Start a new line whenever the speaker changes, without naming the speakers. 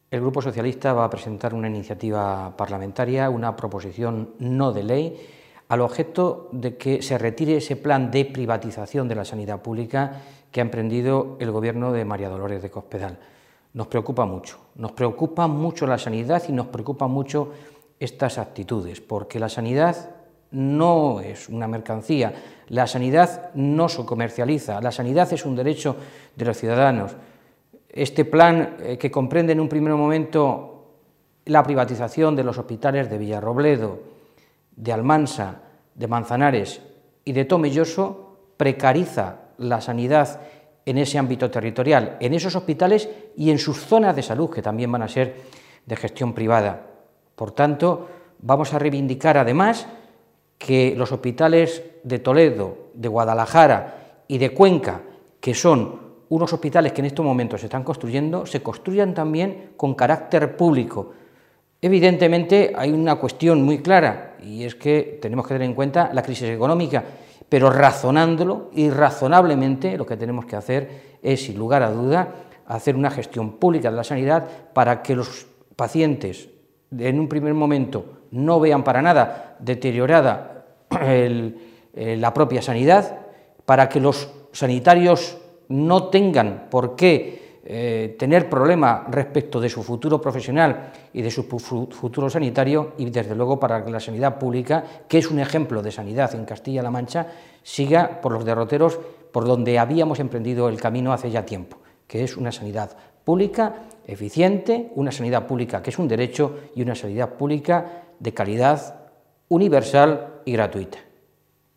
El Grupo Socialista va a presentar una iniciativa parlamentaria, una proposición no de ley, al objeto de que se retire ese plan de privatización de la sanidad pública que ha emprendido el Gobierno de María Dolores de Cospedal. Nos preocupa mucho la sanidad y nos preocupan mucho estas actitudes, porque la sanidad no es una mercancía, la sanidad no se comercializa, la sanidad es un derecho de los ciudadanos. Este plan, que comprende en un primer momento la privatización de los hospitales de Villarrobledo, de Almansa, de Manzanares y de Tomelloso, precariza la sanidad en ese ámbito territorial, en esos hospitales y en sus zonas de salud, que también van a ser de gestión privada. Por tanto, vamos a reivindicar además que los hospitales de Toledo, de Guadalajara y de Cuenca, que son unos hospitales que en estos momentos se están construyendo, se construyan también con carácter público. Evidentemente hay una cuestión muy clara, y es que tenemos que tener en cuenta la crisis económica, pero razonándolo y razonablemente lo que tenemos que hacer es, sin lugar a duda, hacer una gestión pública de la sanidad para que los pacientes en un primer momento no vean para nada deteriorada la propia sanidad, para que los sanitarios no tengan por qué tener problema respecto de su futuro profesional y de su futuro sanitario, y desde luego para que la sanidad pública, que es un ejemplo de sanidad en Castilla-La Mancha, siga por los derroteros por donde habíamos emprendido el camino hace ya tiempo, que es una sanidad pública eficiente, una sanidad pública que es un derecho y una sanidad pública de calidad, universal y gratuita.